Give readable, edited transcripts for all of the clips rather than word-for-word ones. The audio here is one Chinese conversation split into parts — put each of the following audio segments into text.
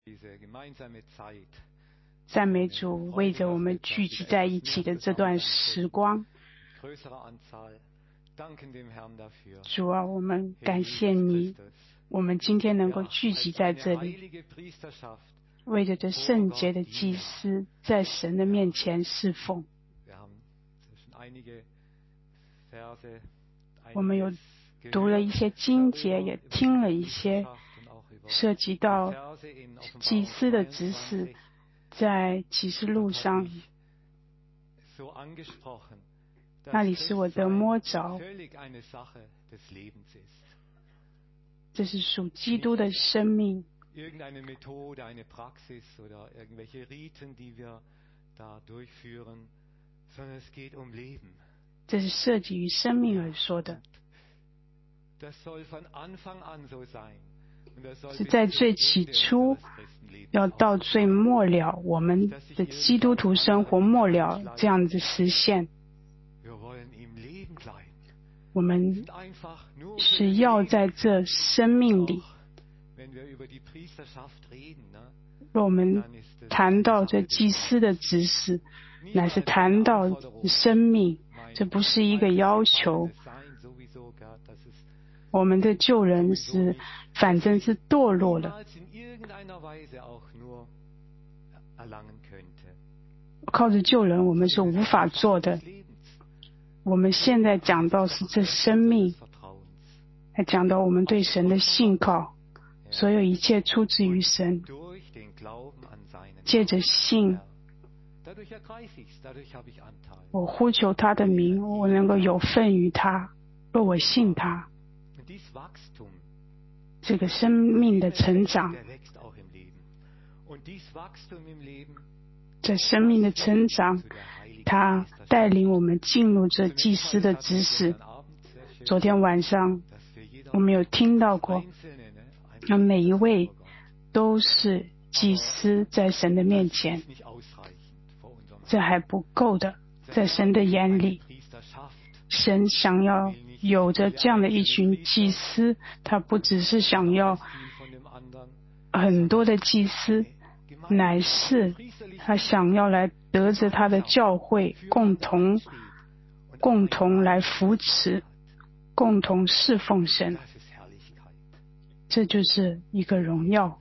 赞美主，为着我们聚集在一起的这段时光，主啊，我们感谢你，我们今天能够聚集在这里，为着这圣洁的祭司在神的面前侍奉。我们有读了一些经节，也听了一些涉及到祭司的指示，在启示录上，那里是我的摸着，这是属基督的生命。这是涉及于生命而说的，是在最起初要到最末了，我们的基督徒生活末了这样子实现。我们是要在这生命里，若我们谈到这祭司的指示，乃是谈到生命，这不是一个要求。我们的旧人是反正是堕落了，靠着旧人我们是无法做的。我们现在讲到是这生命，还讲到我们对神的信靠，所有一切出自于神，借着信，我呼求他的名，我能够有份于他，若我信他。这个生命的成长，这生命的成长，他带领我们进入这祭司的指示。昨天晚上我们有听到过，那每一位都是祭司在神的面前，这还不够的，在神的眼里，神想要有着这样的一群祭司，他不只是想要很多的祭司，乃是他想要来得着他的教会，共同来扶持，共同侍奉神，这就是一个荣耀。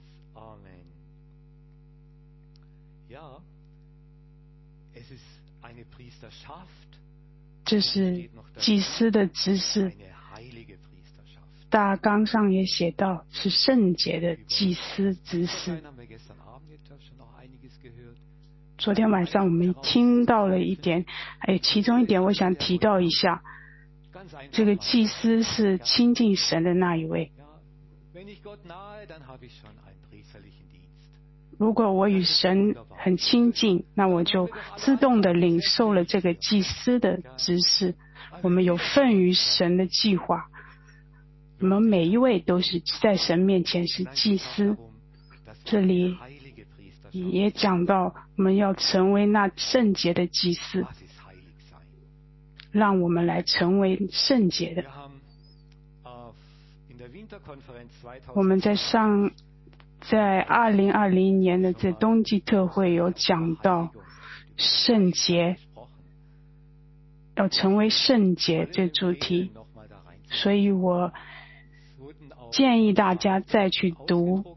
这是祭司的指示，大纲上也写到是圣洁的祭司指示。昨天晚上我们听到了一点，还有其中一点我想提到一下，这个祭司是亲近神的那一位。如果我与神很亲近，那我就自动的领受了这个祭司的指示。我们有份于神的计划，我们每一位都是在神面前是祭司。这里也讲到我们要成为那圣洁的祭司，让我们来成为圣洁的。我们在2020年的这冬季特会有讲到圣洁，要成为圣洁这主题，所以我建议大家再去读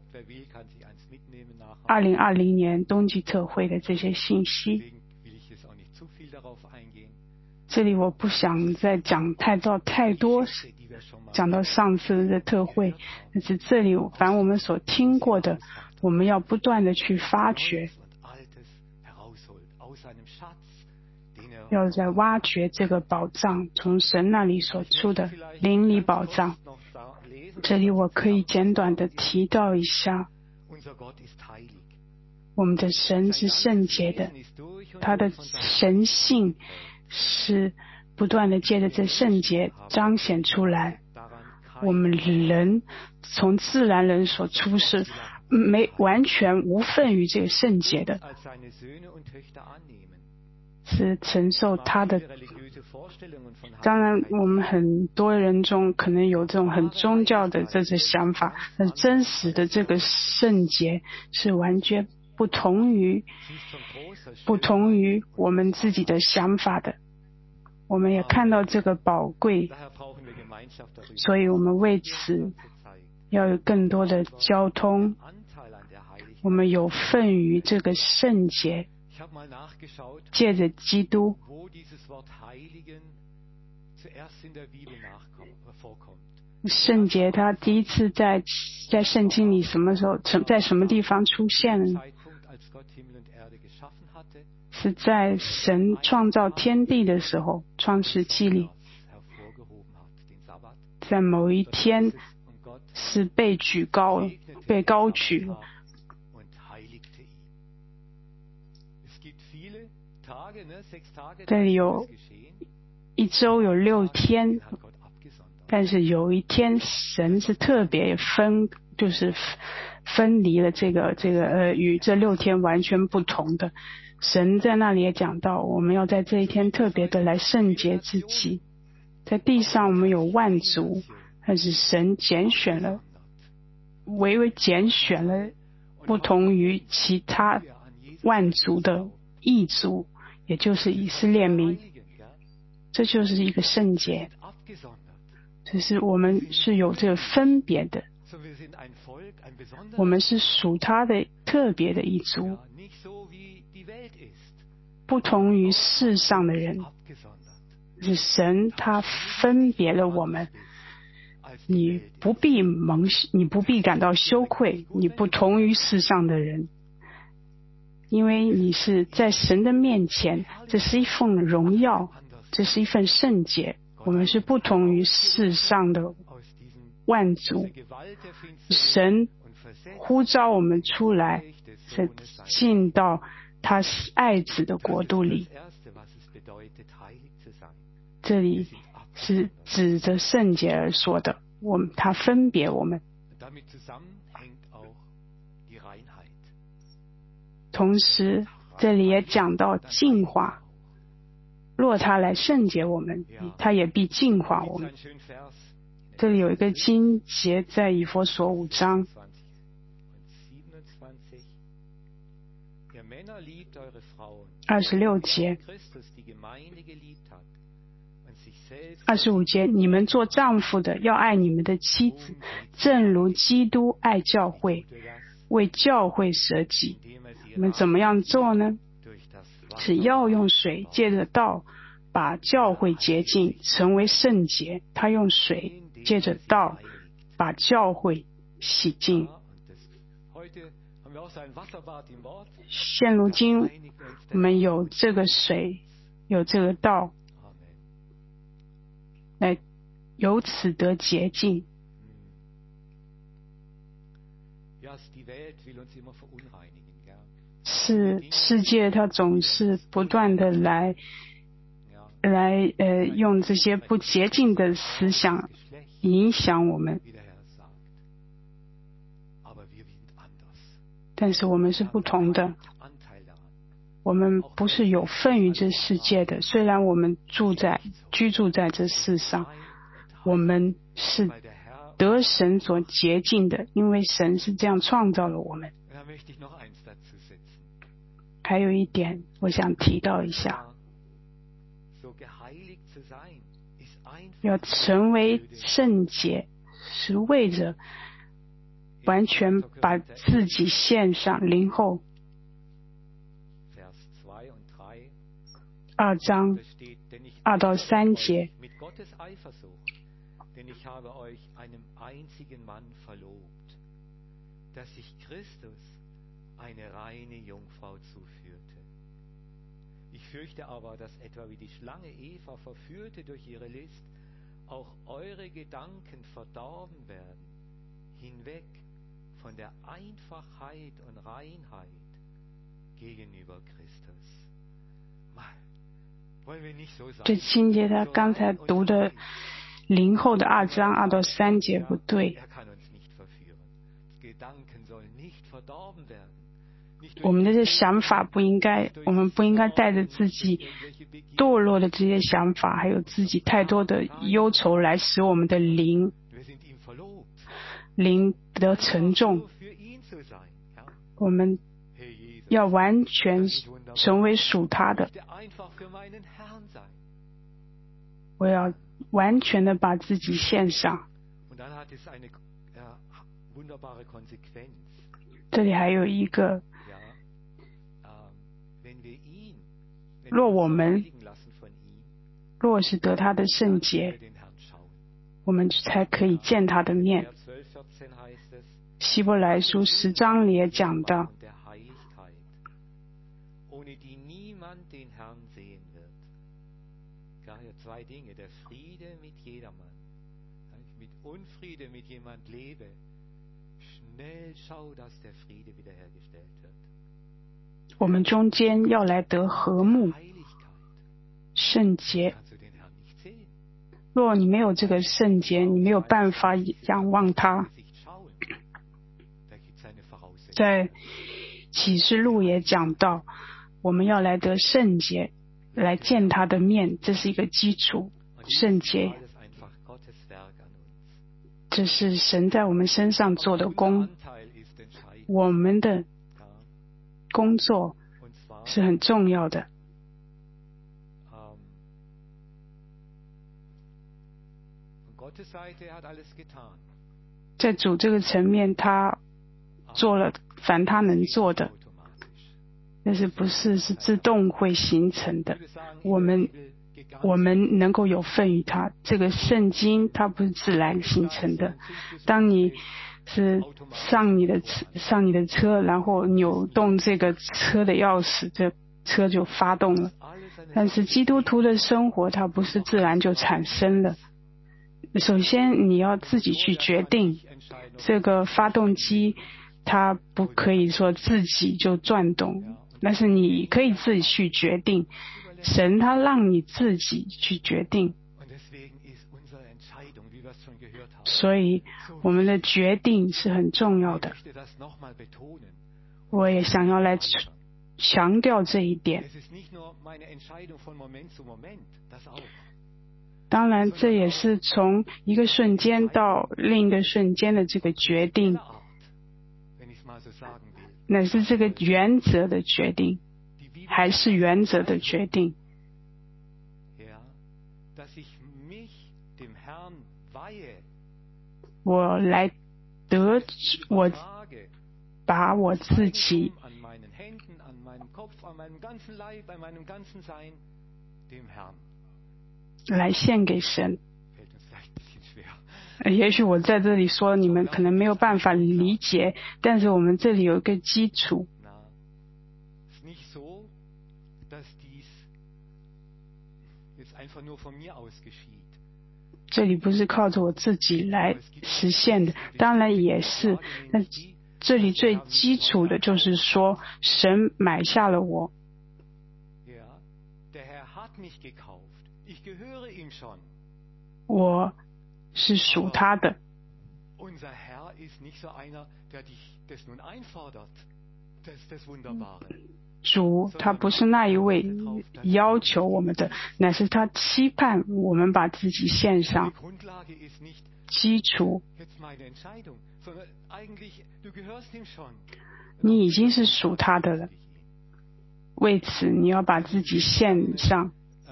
2020年冬季特会的这些信息。这里我不想再讲太多，讲到上次的特会，但是这里凡我们所听过的，我们要不断的去发掘，要在挖掘这个宝藏，从神那里所出的灵里宝藏。这里我可以简短的提到一下，我们的神是圣洁的，他的神性是不断的借着这圣洁彰显出来。我们人从自然人所出世，完全无份于这个圣洁的。 是承受他的。当然我们很多人中可能有这种很宗教的这些想法，但真实的这个圣洁是完全不同于我们自己的想法的。我们也看到这个宝贵，所以我们为此要有更多的交通，我们有份于这个圣洁，借着基督。圣洁它第一次在圣经里什么时候在什么地方出现呢？是在神创造天地的时候，创世纪里，在某一天是被高举了。这里有一周有6天，但是有一天神是特别分离了这个与这6天完全不同的。神在那里也讲到，我们要在这一天特别的来圣洁自己。在地上我们有万族，但是神微微拣选了不同于其他万族的异族，也就是以色列民。这就是一个圣洁，只是我们是有这个分别的，我们是属他的特别的一族，不同于世上的人。是神他分别了我们，你不必感到羞愧，你不同于世上的人，因为你是在神的面前，这是一份荣耀，这是一份圣洁。我们是不同于世上的万族，神呼召我们出来，是进到他爱子的国度里。这里是指着圣洁而说的，他分别我们。同时这里也讲到净化，若他来圣洁我们，他也必净化我们。这里有一个经节在以弗所5章26节25节，你们做丈夫的要爱你们的妻子，正如基督爱教会，为教会舍己。我们怎么样做呢？是要用水借着道把教会洁净，成为圣洁。他用水借着道把教会洗净。现如今我们有这个水，有这个道，来由此得洁净。是世界它总是不断的来用这些不洁净的思想影响我们，但是我们是不同的，我们不是有份于这世界的。虽然我们居住在这世上，我们是得神所洁净的，因为神是这样创造了我们。还有一点我想提到一下，要成为圣洁是为着完全把自己献上。灵后2章2到3节，denn ich habe euch einem einzigen Mann verlobt, dass sich Christus eine reine Jungfrau zuführte. Ich fürchte aber, dass etwa wie die Schlange Eva verführte durch ihre List, auch eure Gedanken verdorben werden, hinweg von der Einfachheit und Reinheit gegenüber Christus. 这情节他刚才读的灵后的2章2到3节不对。 我们的这想法我们不应该带着自己堕落的这些想法，还有自己太多的忧愁来使我们的灵得沉重。我们要完全成为属他的，我要完全的把自己献上。这里还有一个，若是得他的圣洁，我们才可以见他的面。希伯来书10章里也讲到，我们中间要来得和睦、圣洁。若你没有这个圣洁，你没有办法仰望他。在启示录也讲到，我们要来得圣洁，来见他的面，这是一个基础。圣洁，这是神在我们身上做的工。我们的工作是很重要的。在主这个层面，他做了凡他能做的，但是不是自动会形成的。我们能够有份于他。这个圣经它不是自然形成的。当你是上你的车，然后扭动这个车的钥匙，这车就发动了。但是基督徒的生活它不是自然就产生的。首先你要自己去决定，这个发动机它不可以说自己就转动，但是你可以自己去决定。神他让你自己去决定，所以我们的决定是很重要的。我也想要来强调这一点。当然这也是从一个瞬间到另一个瞬间的这个决定，乃是这个原则的决定，还是原则的决定。我把我自己来献给神。也许我在这里说你们可能没有办法理解，但是我们这里有一个基础。这里不是靠着我自己来实现的，当然也是，但这里最基础的就是说，神买下了我。我是属他的。主他不是那一位要求我们的，乃是他期盼我们把自己献上。基础，你已经是属他的了，为此你要把自己献上。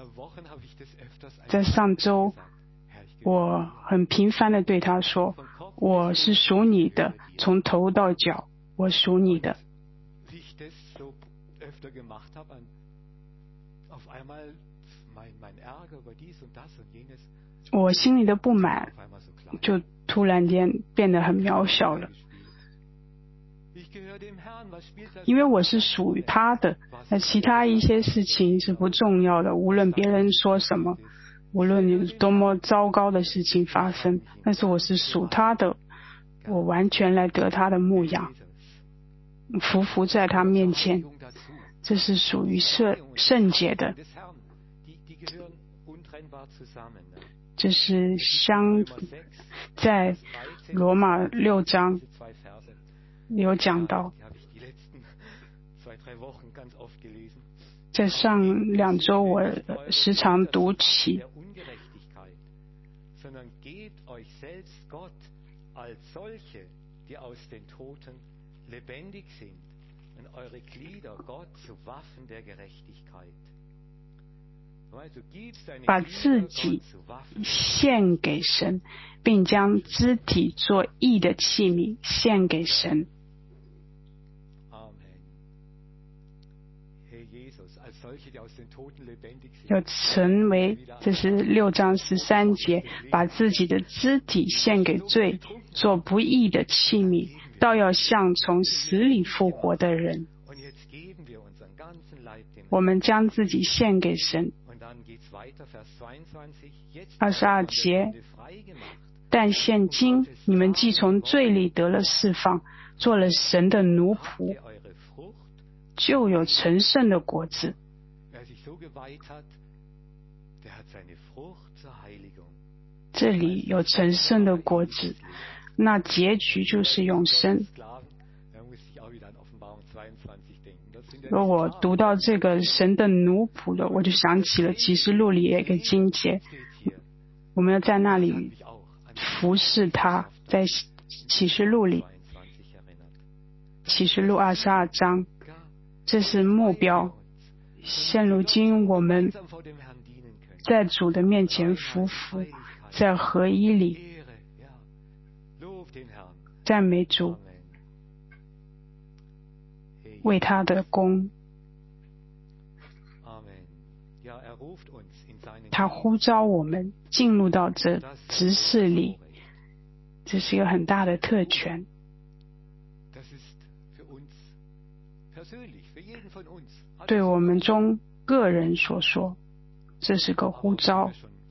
在上周我很频繁地对他说，我是属你的，从头到脚我属你的。我心里的不满就突然间变得很渺小了，因为我是属于他的，那其他一些事情是不重要的，无论别人说什么，无论有多么糟糕的事情发生，但是我是属他的，我完全来得他的牧养，匍匐在他面前，这是属于圣洁的。这是在罗马6章有讲到， 在上2周我时常读起，把自己献给神，并将肢体做义的器皿献给神。要成为，这是6章13节，把自己的肢体献给罪，做不义的器皿，倒要像从死里复活的人。我们将自己献给神。22节，但现今你们既从罪里得了释放，做了神的奴仆，就有成圣的果子。这里有成圣的果子，那结局就是永生。如果读到这个神的奴仆的，我就想起了启示录里一个经节，我们要在那里服侍他。在启示录里，启示录22章，这是目标。现如今我们在主的面前匍匐，在合一里赞美主，为他的功。他呼召我们进入到这职事里，这是一个很大的特权。对我们中个人所说，这是个呼召。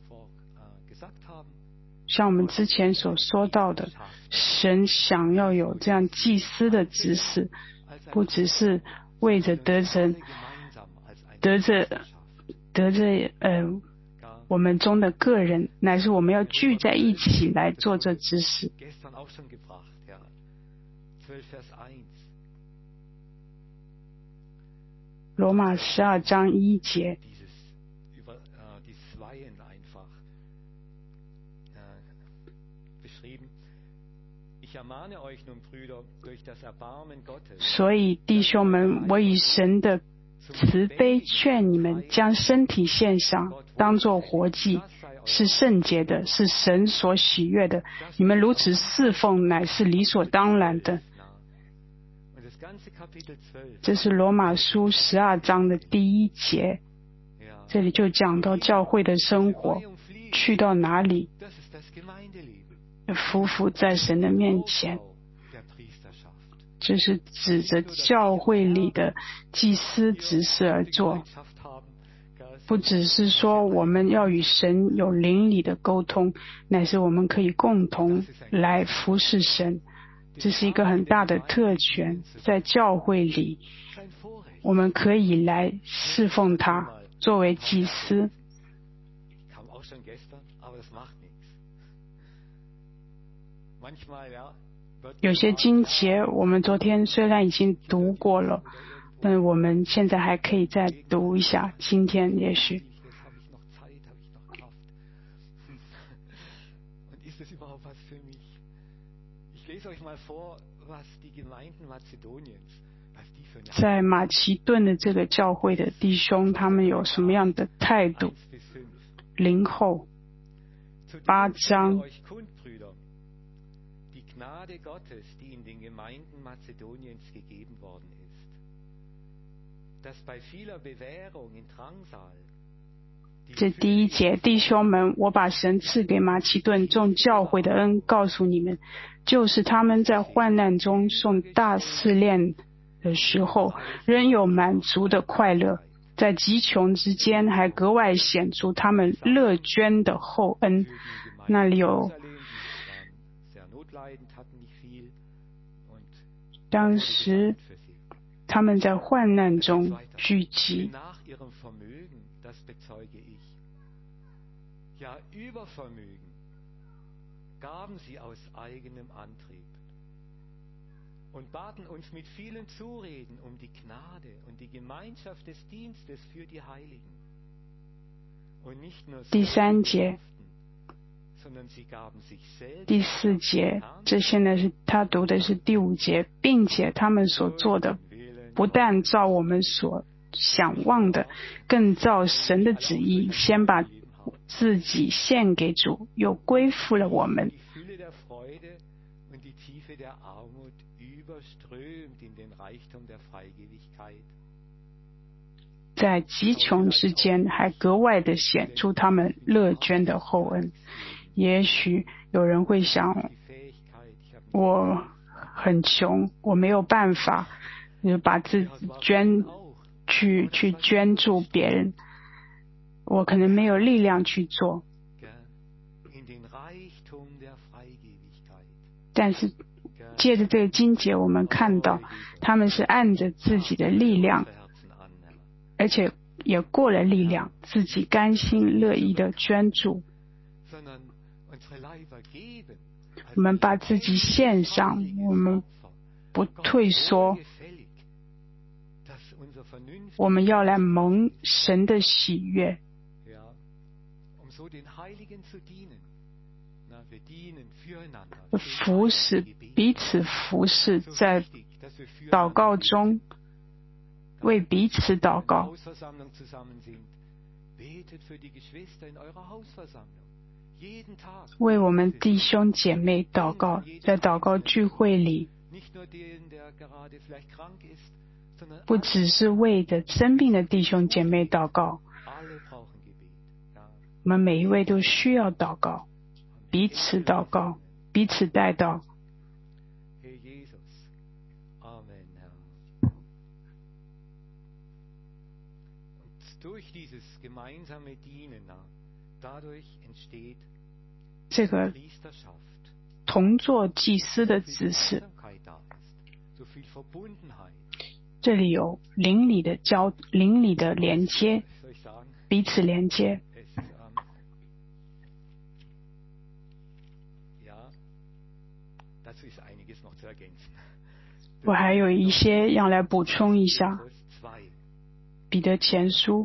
像我们之前所说到的，神想要有这样祭司的职事，不只是为着得着我们中的个人，乃是我们要聚在一起来做这职事。罗马12章1节，所以弟兄们，我以神的慈悲劝你们，将身体献上，当作活祭，是圣洁的，是神所喜悦的。你们如此侍奉，乃是理所当然的。这是罗马书12章的第1节，这里就讲到教会的生活，去到哪里，匍匐在神的面前。这是指着教会里的祭司职事而做，不只是说我们要与神有灵里的沟通，乃是我们可以共同来服侍神。这是一个很大的特权，在教会里我们可以来侍奉他，作为祭司。有些经节我们昨天虽然已经读过了，但我们现在还可以再读一下，今天也许。在马其顿的这个教会的弟兄，他们有什么样的态度？林后8章，这第1节，弟兄们，我把神赐给马其顿众教会的恩告诉你们，就是他们在患难中受大试炼的时候，仍有满足的快乐，在极穷之间还格外显出他们乐捐的厚恩。那里有当时他们在患难中聚集， und baten uns mit vielen Zureden die Gnade und die Gemeinschaft des Dienstes für die Heiligen. Und nicht nur 第3节、第4节，这现在是他读的是第5节，并且他们所做的不但照我们所想望的，更照神的旨意，先把自己献给主，又归附了我们。在极穷之间，还格外的显出他们乐捐的厚恩。也许有人会想，我很穷，我没有办法就把自己去捐助别人，我可能没有力量去做。但是借着这个经节，我们看到他们是按着自己的力量，而且也过了力量，自己甘心乐意的捐助。我们把自己献上，我们不退缩，我们要来蒙神的喜悦。服侍，彼此服侍，在祷告中为彼此祷告。为我们弟兄姐妹祷告，在祷告聚会里，不只是为着生病的弟兄姐妹祷告，我们每一位都需要祷告，彼此祷告，彼此代祷。这个同作祭司的指示，这里有邻里的连接，彼此连接。我还有一些要来补充一下，彼得前书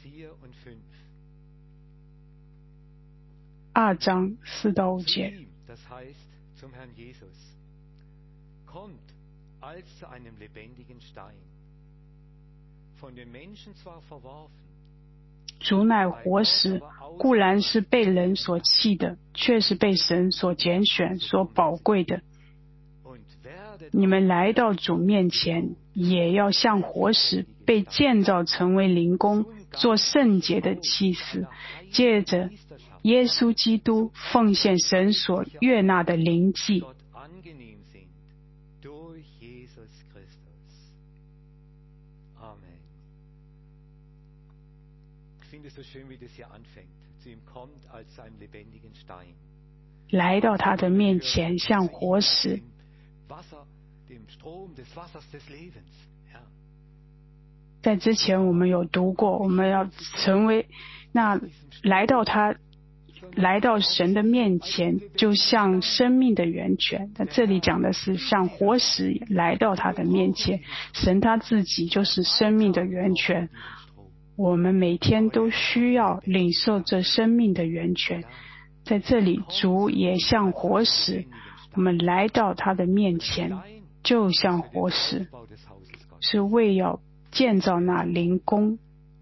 2章4到5节。主乃活石，固然是被人所弃的，却是被神所拣选、所宝贵的。你们来到主面前，也要像活石，被建造成为灵宫，做圣洁的祭司，借着耶稣基督奉献神所悦纳的灵祭。来到他的面前，像活石。在之前我们有读过，我们要成为那来到神的面前，就像生命的源泉。那这里讲的是像活石来到他的面前，神他自己就是生命的源泉。我们每天都需要领受这生命的源泉。在这里，主也像活石，我们来到他的面前，就像活石，是为要建造那灵宫。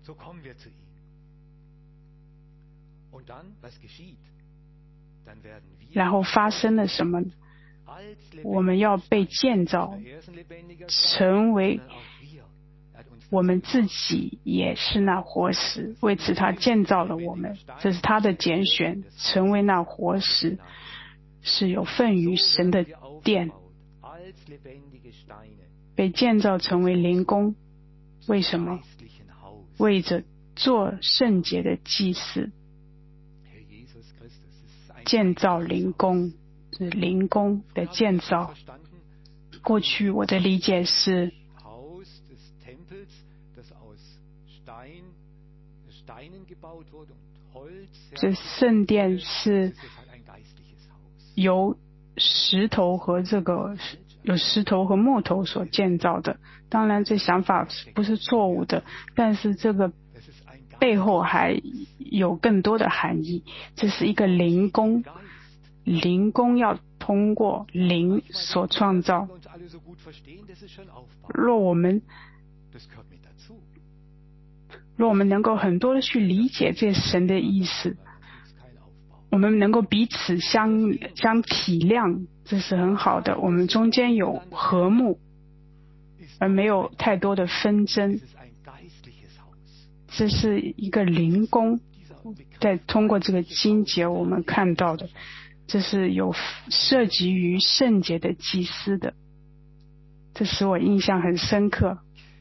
然后发生了什么？我们要被建造，成为我们自己也是那活石，为此他建造了我们，这是他的拣选，成为那活石，是有份于神的殿，被建造成为灵宫。为什么？为着做圣洁的祭司，建造灵宫，是灵宫的建造。过去我的理解是，这圣殿是由石头和这个有石头和木头所建造的。当然这想法不是错误的，但是这个背后还有更多的含义。这是一个灵宫，灵宫要通过灵所创造。若我们能够很多的去理解这神的意思，我们能够彼此相体谅，这是很好的。我们中间有和睦，而没有太多的纷争。这是一个灵宫，在通过这个经节我们看到的，这是有涉及于圣洁的祭司的，这使我印象很深刻。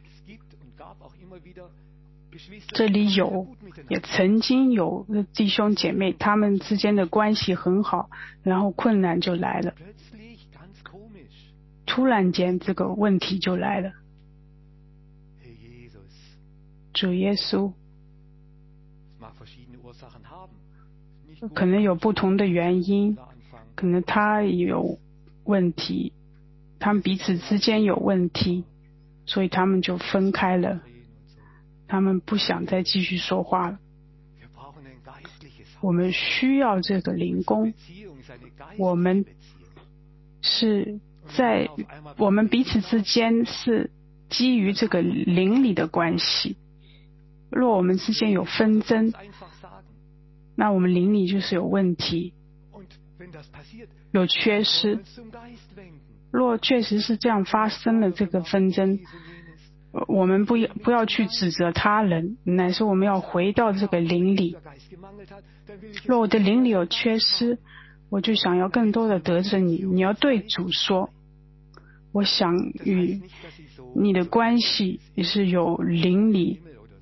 这里也曾经有弟兄姐妹，他们之间的关系很好，然后困难就来了，突然间这个问题就来了。主耶稣可能有不同的原因，可能他有问题，他们彼此之间有问题，所以他们就分开了，他们不想再继续说话了。我们需要这个灵宫，我们彼此之间是基于这个灵里的关系。若我们之间有纷争，那我们灵里就是有问题，有缺失。若确实是这样发生了这个纷争，我们不要去指责他人，乃是我们要回到这个灵里。若我的灵里有缺失，我就想要更多的得着你。你要对主说，我想与你的关系也是有灵里。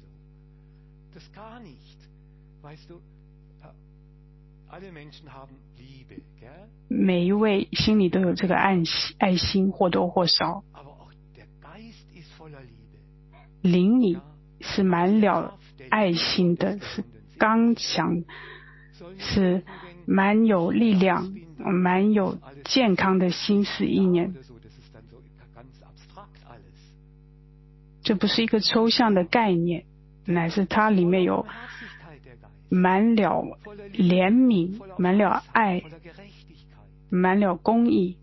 每一位心里都有这个爱心，或多或少。灵里是满了爱心的，是刚强，是蛮有力量，蛮有健康的心思意念。这不是一个抽象的概念，乃是它里面有满了怜悯，满了爱，满了公义，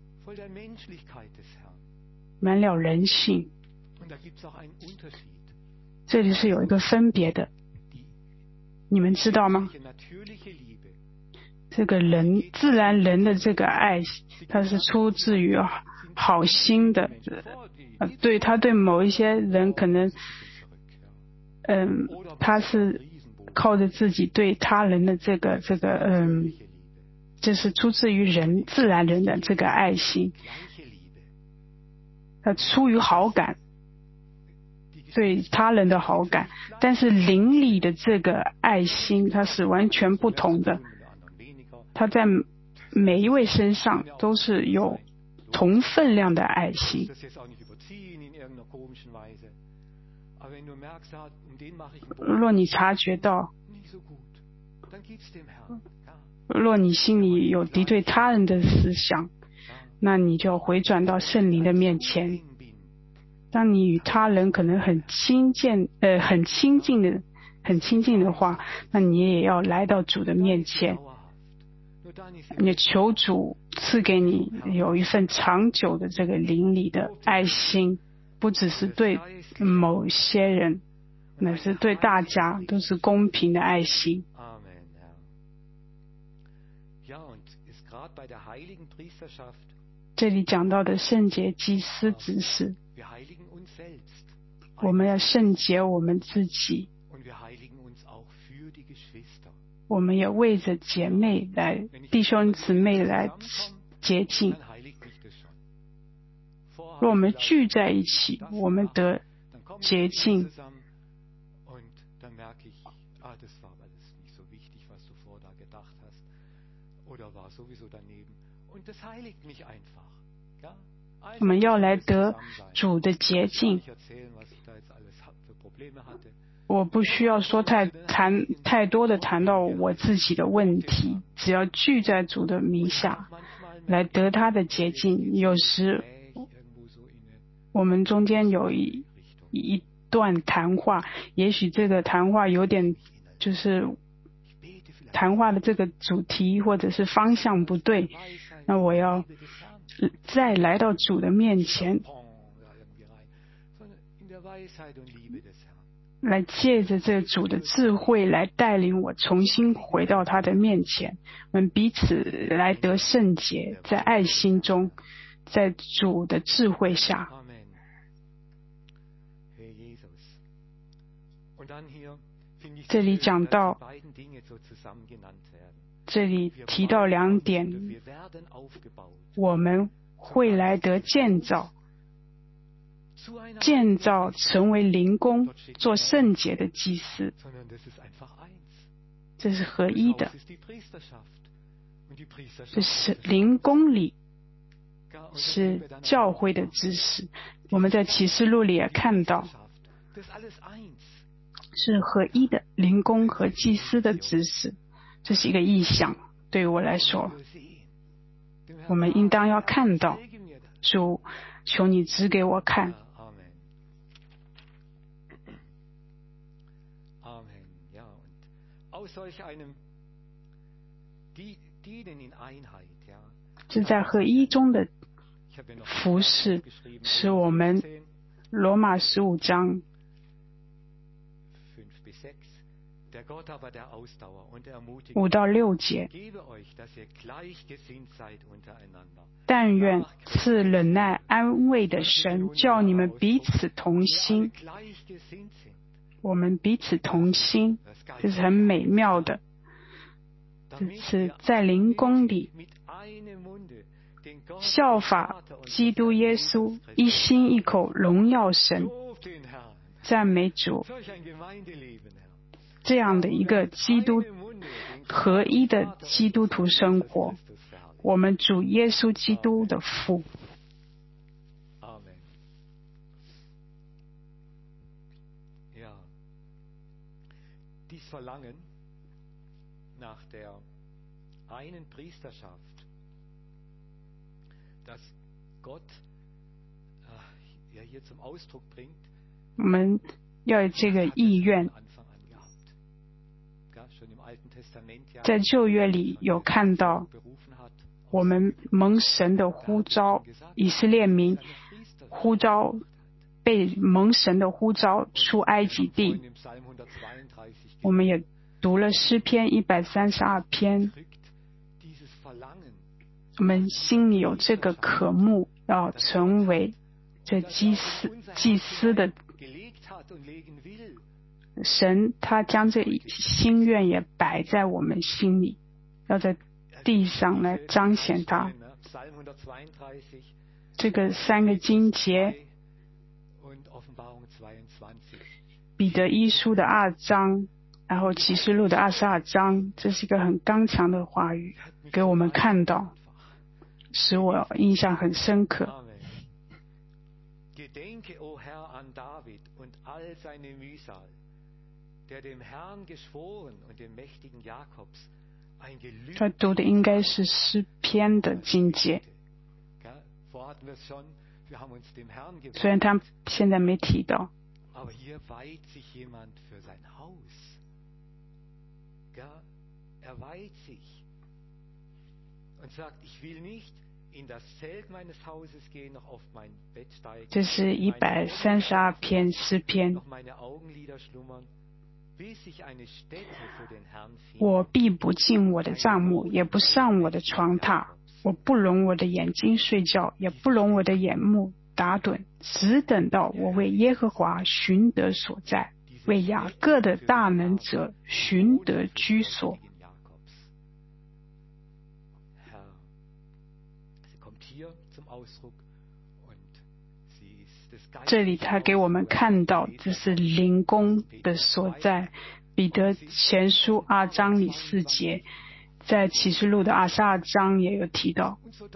满了人性。这里是有一个分别的，你们知道吗？这个自然人的这个爱，它是出自于好心的，他对某一些人可能他是靠着自己对他人的这个这是出自于自然人的这个爱心，他出于好感，对他人的好感。但是灵里的这个爱心，它是完全不同的，它在每一位身上都是有同分量的爱心。若你察觉到，若你心里有敌对他人的思想，那你就回转到圣灵的面前。当你与他人可能很亲近的话，那你也要来到主的面前，你求主赐给你有一份长久的这个灵里的爱心，不只是对某些人，乃是对大家都是公平的爱心。这里讲到的圣洁祭司指示，我们要圣洁我们自己，我们也为着弟兄姊妹来洁净。若我们聚在一起，我们得洁净。我们要来得主的洁净。我不需要说太多的谈到我自己的问题，只要聚在主的名下，来得他的洁净。有时我们中间有一段谈话，也许这个谈话有点就是谈话的这个主题或者是方向不对，那我要再来到主的面前，来借着这主的智慧来带领我重新回到他的面前，我们彼此来得圣洁，在爱心中，在主的智慧下。这里讲到，这里提到两点，我们会来得建造成为灵宫，做圣洁的祭司，这是合一的。这是灵宫里是教会的知识，我们在启示录里也看到是合一的灵宫和祭司的知识，这是一个意象。对于我来说，我们应当要看到，主，求你指给我看。这在合一中的服事，使我们罗马15章5到6节，但愿赐忍耐安慰的神，叫你们彼此同心。我们彼此同心，这是很美妙的。这是在灵宫里效法基督耶稣，一心一口荣耀神，赞美主。这样的一个基督合一的基督徒生活，我们主耶稣基督的父。 nach der einen Priesterschaft, das Gott hier zum Ausdruck bringt, 我们要有这个意愿，在旧约里有看到我们蒙神的呼召，以色列民呼召，被蒙神的呼召出埃及地。我们也读了诗篇132篇，我们心里有这个渴慕，要成为这祭司的神，他将这心愿也摆在我们心里，要在地上来彰显他。这个3个经节，彼得一书的2章，然后启示录的22章，这是一个很刚强的话语，给我们看到，使我印象很深刻。 Gedenke, o Herr, an David und all seine Mühsal, der dem Herrn geschworen und dem mächtigen Jakobs ein Gelübde. 他读的应该是诗篇的经节，虽然他现在没提到。 Aber hier weiht sich jemand für sein Haus. Weiht sich und sagt, ich will nicht in das Zelt meines Hauses gehen, noch auf mein Bett steigen, 这是132篇诗篇。 noch meine Augenlider schlummern, bis ich eine Stätte für den Herrn finde. 我必不进我的帐幕，也不上我的床榻，我不容我的眼睛睡觉，也不容我的眼目打盹，只等到我为耶和华寻得所在，为雅各的大能者寻得居所。这里他给我们看到，这是灵宫的所在。彼得前书2章里4节，在启示录的22章也有提到，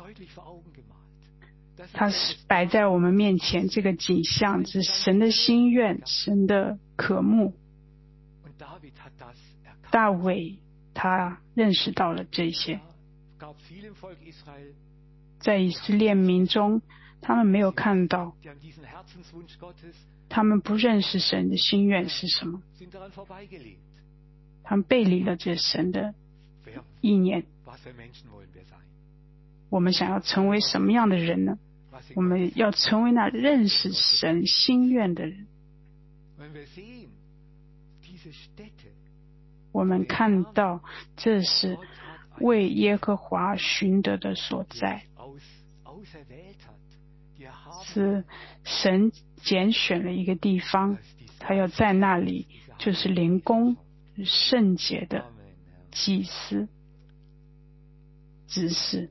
它是摆在我们面前，这个景象是神的心愿，神的渴慕。大卫他认识到了这些，在以色列民中， 他们没有看到，他们不认识神的心愿是什么，他们背离了这神的意念。我们想要成为什么样的人呢？我们要成为那认识神心愿的人。我们看到这是为耶和华寻得的所在，是神拣选了一个地方，他要在那里就是灵宫圣洁的祭司执事，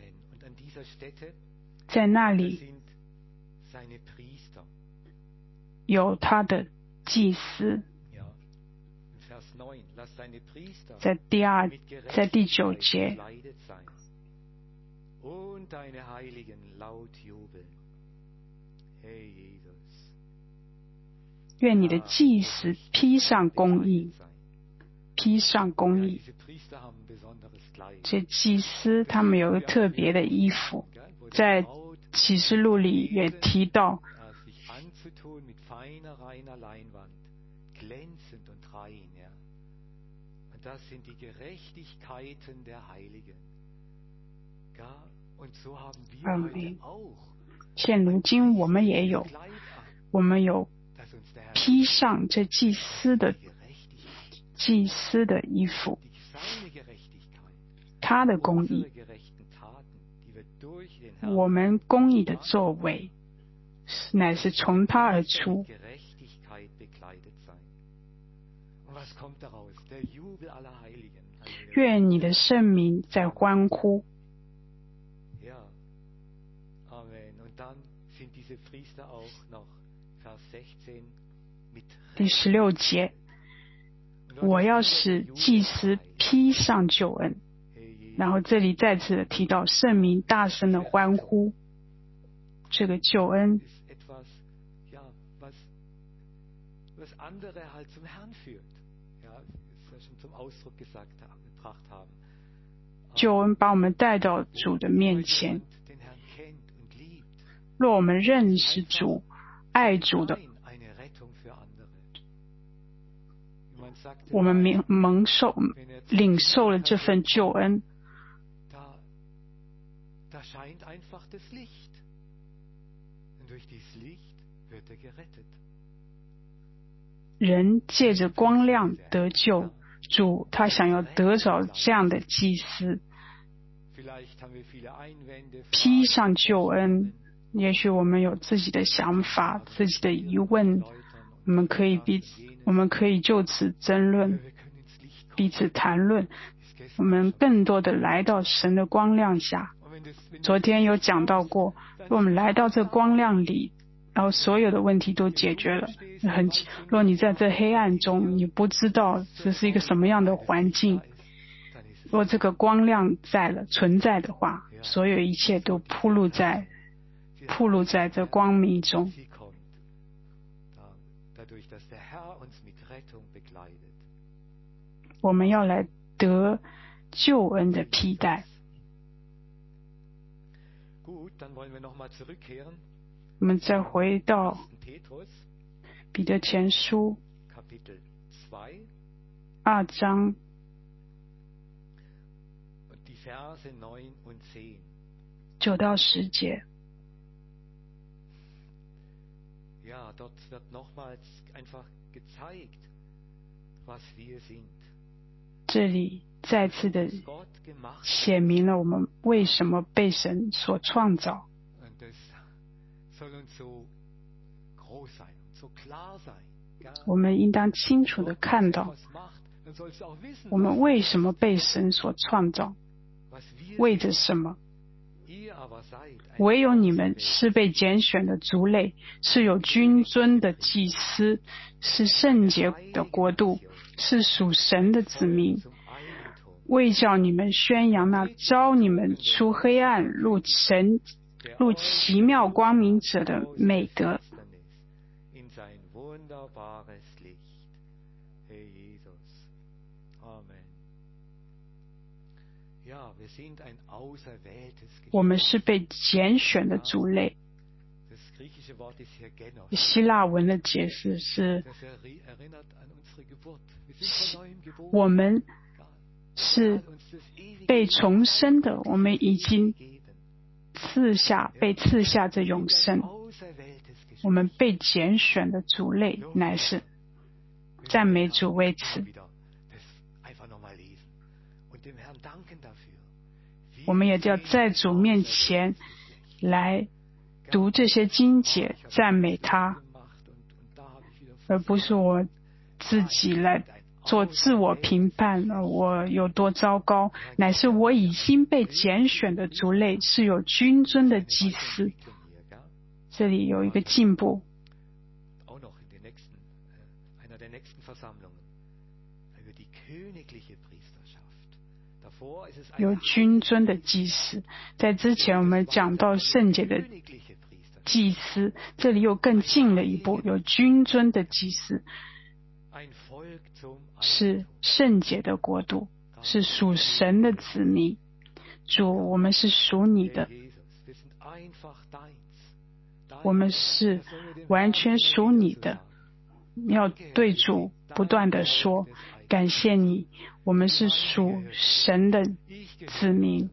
在那里有他的祭司。在第9节，愿你的祭司披上公义，披上公义。这祭司他们有个特别的衣服，在启示录里也提到，现如今我们也有，我们有披上这祭司的衣服，他的公义，我们公义的作为乃是从他而出。愿你的圣名在欢呼。第16节，我要使祭司披上救恩。然后这里再次的提到圣名大声的欢呼，这个救恩救恩把我们带到主的面前。若我们认识主、爱主的，我们领受了这份救恩，人借着光亮得救，主他想要得着这样的祭司，披上救恩。也许我们有自己的想法、自己的疑问，我们可以就此争论，彼此谈论，我们更多的来到神的光亮下。昨天有讲到过，若我们来到这光亮里，然后所有的问题都解决了。若你在这黑暗中，你不知道这是一个什么样的环境，若这个光亮存在的话，所有一切都暴露在这光明中。我们要来得救恩的披戴。我们再回到彼得前书2章9到10节。这里再次的写明了我们为什么被神所创造。我们应当清楚的看到我们为什么被神所创造，为着什么。唯有你们是被拣选的族类，是有君尊的祭司，是圣洁的国度，是属神的子民，为叫你们宣扬那召你们出黑暗入奇妙光明者的美德。我们是被拣选的族类， 希腊文的解释是，我们是被重生的，我们已经被赐下这永生，我们被拣选的族类乃是。赞美主为此，我们也要在主面前来读这些经节，赞美他，而不是我自己来做自我评判，我有多糟糕，乃是我已经被拣选的族类，是有君尊的祭司。这里有一个进步。有君尊的祭司，在之前我们讲到圣洁的祭司，这里又更进了一步，有君尊的祭司，是圣洁的国度，是属神的子民。主，我们是属你的，我们是完全属你的。要对主不断地说，感谢你，我们是属神的子民，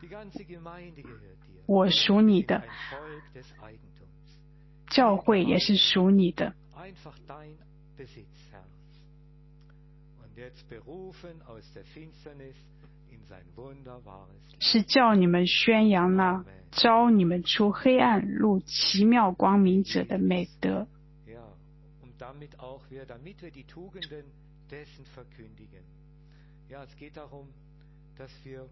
我属你的，教会也是属你的。是叫你们宣扬那招你们出黑暗入奇妙光明者的美德。 damit wir die Tugenden dessen verkündigen. Ja, es geht darum, dass wir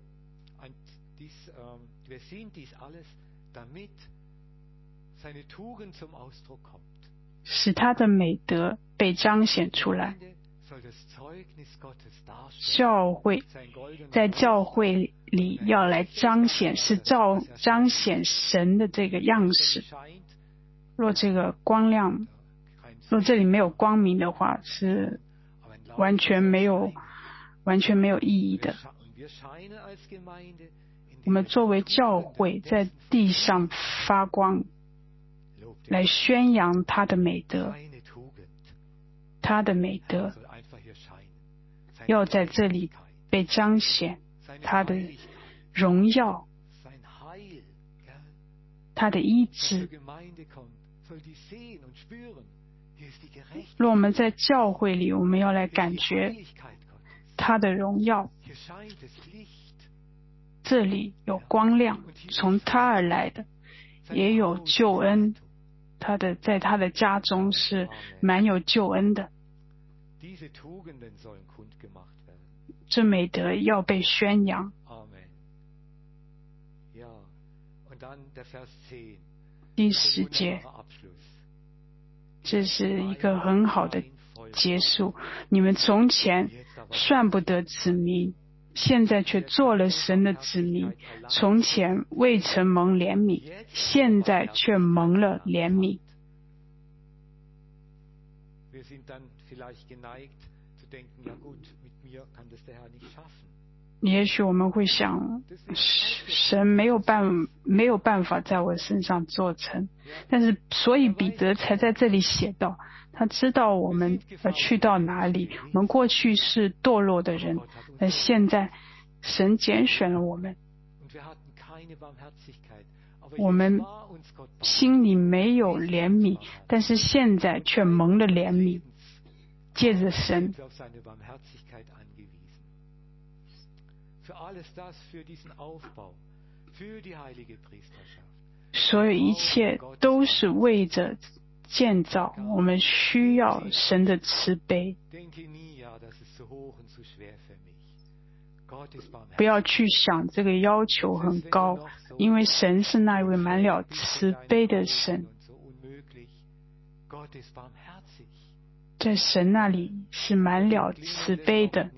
sind dies alles, damit seine Tugend zum Ausdruck kommt. 使他的美德被彰显出来。教会在教会里要来彰显，是彰显神的这个样式。若这个光亮，若这里没有光明的话，是完全没有意义的。我们作为教会在地上发光，来宣扬他的美德，他的美德要在这里被彰显，他的荣耀，他的医治。若我们在教会里，我们要来感觉他的荣耀，这里有光亮从他而来的，也有救恩，在他的家中是蛮有救恩的。这美德要被宣扬。第10节，这是一个很好的结束。你们从前算不得子民，现在却做了神的子民；从前未曾蒙怜悯，现在却蒙了怜悯。也许我们会想，神没有办法在我身上做成，但是所以彼得才在这里写道，他知道我们要去到哪里。我们过去是堕落的人，但现在神拣选了我们，我们心里没有怜悯，但是现在却蒙了怜悯，借着神。所有一切都是为着建造，我们需要神的慈悲。不要去想这个要求很高，因为神是那位满了慈悲的神，在神那里是满了慈悲的。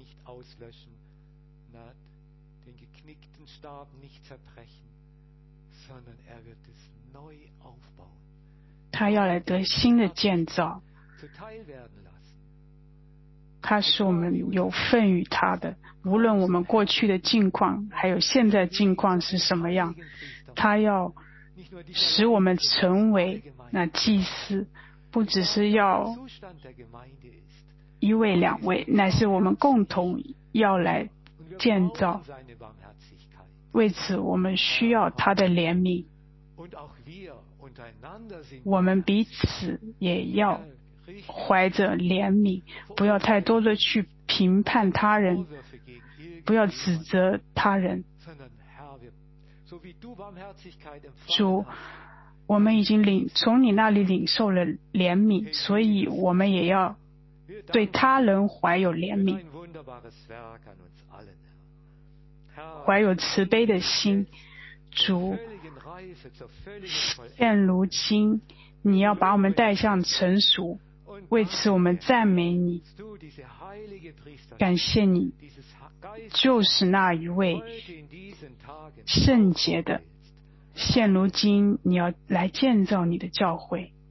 他要来得新的建造，他是我们有份于他的，无论我们过去的境况还有现在境况是什么样，他要使我们成为那祭司，不只是要一位两位，乃是我们共同要来建造。为此，我们需要他的怜悯，我们彼此也要怀着怜悯，不要太多的去评判他人，不要指责他人。主，我们已经从你那里领受了怜悯，所以我们也要对他人怀有怜悯，怀有慈悲的心。主，现如今你要把我们带向成熟，为此我们赞美你，感谢你，就是那一位圣洁的。现如今你要来建造你的教会，